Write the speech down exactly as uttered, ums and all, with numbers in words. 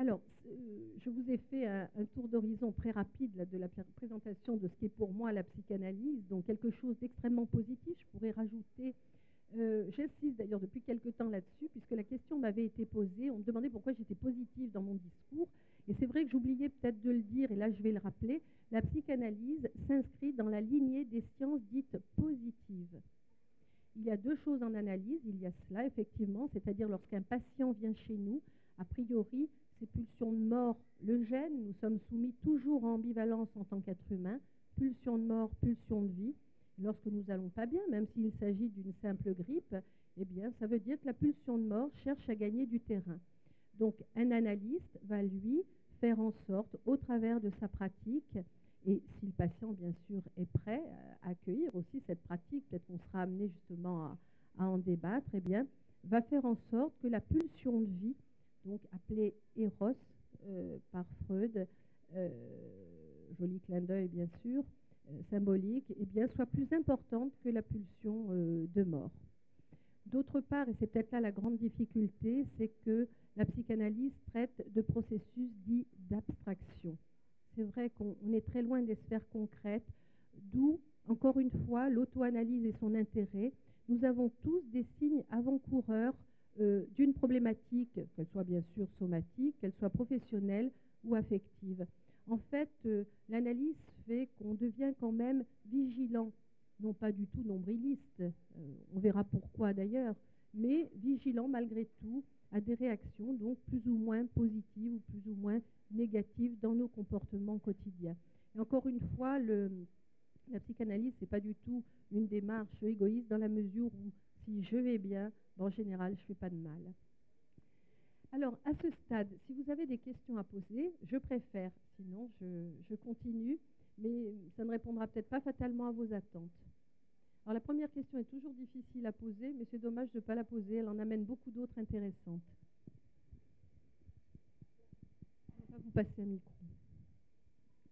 Alors, euh, je vous ai fait un, un tour d'horizon très rapide là, de la présentation de ce qui est pour moi la psychanalyse, donc quelque chose d'extrêmement positif. Je pourrais rajouter, euh, j'insiste d'ailleurs depuis quelque temps là-dessus, puisque la question m'avait été posée, on me demandait pourquoi j'étais positive dans mon discours, et c'est vrai que j'oubliais peut-être de le dire, et là je vais le rappeler, la psychanalyse s'inscrit dans la lignée des sciences dites positives. Il y a deux choses en analyse, il y a cela effectivement, c'est-à-dire lorsqu'un patient vient chez nous, a priori, ces pulsions de mort le gênent, nous sommes soumis toujours en ambivalence en tant qu'être humain, pulsion de mort, pulsion de vie. Lorsque nous allons pas bien, même s'il s'agit d'une simple grippe, eh bien, ça veut dire que la pulsion de mort cherche à gagner du terrain. Donc, un analyste va, lui, faire en sorte, au travers de sa pratique, et si le patient, bien sûr, est prêt à accueillir aussi cette pratique, peut-être qu'on sera amené justement à, à en débattre, eh bien, va faire en sorte que la pulsion de vie, donc appelée Eros euh, par Freud, euh, joli clin d'œil bien sûr, euh, symbolique, eh bien, soit plus importante que la pulsion euh, de mort. D'autre part, et c'est peut-être là la grande difficulté, c'est que la psychanalyse traite de processus dits d'abstraction. C'est vrai qu'on est très loin des sphères concrètes, d'où, encore une fois, l'auto-analyse et son intérêt. Nous avons tous des signes avant-coureurs euh, d'une problématique, qu'elle soit bien sûr somatique, qu'elle soit professionnelle ou affective. En fait, euh, l'analyse fait qu'on devient quand même vigilant, non pas du tout nombriliste, euh, on verra pourquoi d'ailleurs, mais vigilant malgré tout à des réactions donc plus ou moins positives ou plus ou moins négatives dans nos comportements quotidiens. Et encore une fois, le, la psychanalyse, ce n'est pas du tout une démarche égoïste dans la mesure où si je vais bien, ben, en général, je ne fais pas de mal. Alors, à ce stade, si vous avez des questions à poser, je préfère, sinon je, je continue, mais ça ne répondra peut-être pas fatalement à vos attentes. Alors, la première question est toujours difficile à poser, mais c'est dommage de ne pas la poser, elle en amène beaucoup d'autres intéressantes. Je vais vous passer un micro.